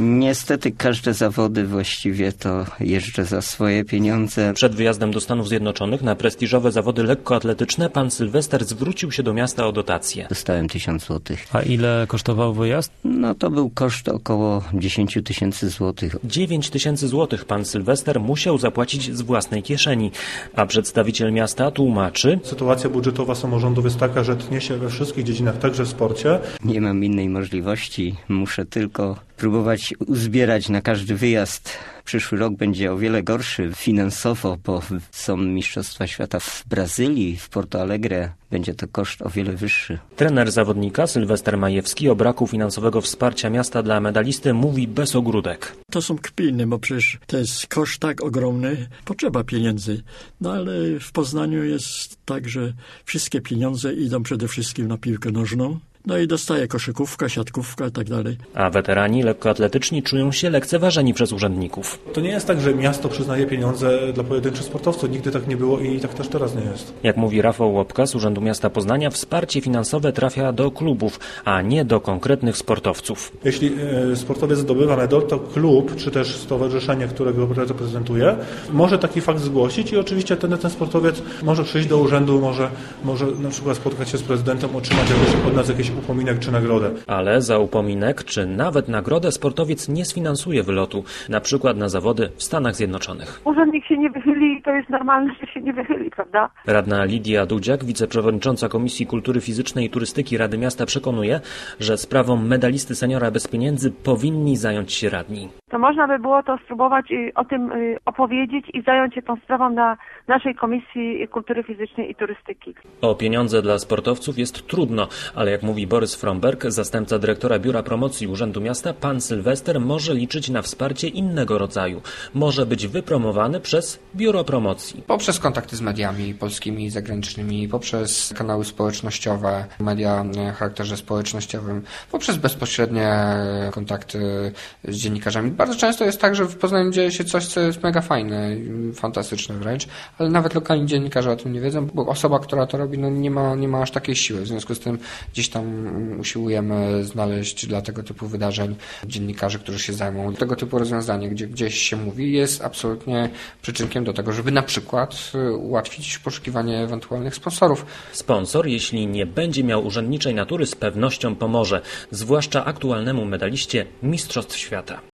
Niestety każde zawody właściwie to jeżdżę za swoje pieniądze. Przed wyjazdem do Stanów Zjednoczonych na prestiżowe zawody lekkoatletyczne pan Sylwester zwrócił się do miasta o dotację. Dostałem 1000 zł. A ile kosztował wyjazd? No to był koszt około 10 000 złotych. 9 000 złotych pan Sylwester musiał zapłacić z własnej kieszeni, a przedstawiciel miasta tłumaczy: sytuacja budżetowa samorządów jest taka, że tnie się we wszystkich dziedzinach, także w sporcie. Nie mam innej możliwości, muszę tylko próbować uzbierać na każdy wyjazd. Przyszły rok będzie o wiele gorszy finansowo, bo są Mistrzostwa Świata w Brazylii, w Porto Alegre. Będzie to koszt o wiele wyższy. Trener zawodnika Sylwester Majewski o braku finansowego wsparcia miasta dla medalisty mówi bez ogródek. To są kpiny, bo przecież to jest koszt tak ogromny, potrzeba pieniędzy. No ale w Poznaniu jest tak, że wszystkie pieniądze idą przede wszystkim na piłkę nożną. No i dostaje koszykówka, siatkówka i tak dalej. A weterani lekkoatletyczni czują się lekceważeni przez urzędników. To nie jest tak, że miasto przyznaje pieniądze dla pojedynczych sportowców. Nigdy tak nie było i tak też teraz nie jest. Jak mówi Rafał Łopka z Urzędu Miasta Poznania, wsparcie finansowe trafia do klubów, a nie do konkretnych sportowców. Jeśli sportowiec zdobywa medal, to klub, czy też stowarzyszenie, którego reprezentuje, może taki fakt zgłosić i oczywiście ten sportowiec może przyjść do urzędu, może na przykład spotkać się z prezydentem, otrzymać od nas jakieś upominek czy nagrodę. Ale za upominek czy nawet nagrodę sportowiec nie sfinansuje wylotu, na przykład na zawody w Stanach Zjednoczonych. Urzędnik się nie wychyli i to jest normalne, że się nie wychyli, prawda? Radna Lidia Dudziak, wiceprzewodnicząca Komisji Kultury Fizycznej i Turystyki Rady Miasta, przekonuje, że sprawą medalisty seniora bez pieniędzy powinni zająć się radni. To można by było to spróbować o tym opowiedzieć i zająć się tą sprawą na naszej Komisji Kultury Fizycznej i Turystyki. O pieniądze dla sportowców jest trudno, ale jak mówi Borys Fromberg, zastępca dyrektora Biura Promocji Urzędu Miasta, pan Sylwester może liczyć na wsparcie innego rodzaju. Może być wypromowany przez Biuro Promocji. Poprzez kontakty z mediami polskimi i zagranicznymi, poprzez kanały społecznościowe, media o charakterze społecznościowym, poprzez bezpośrednie kontakty z dziennikarzami. Bardzo często jest tak, że w Poznaniu dzieje się coś, co jest mega fajne, fantastyczne wręcz, ale nawet lokalni dziennikarze o tym nie wiedzą, bo osoba, która to robi, nie ma aż takiej siły. W związku z tym gdzieś tam usiłujemy znaleźć dla tego typu wydarzeń dziennikarzy, którzy się zajmą. Tego typu rozwiązanie, gdzie gdzieś się mówi, jest absolutnie przyczynkiem do tego, żeby na przykład ułatwić poszukiwanie ewentualnych sponsorów. Sponsor, jeśli nie będzie miał urzędniczej natury, z pewnością pomoże, zwłaszcza aktualnemu medaliście Mistrzostw Świata.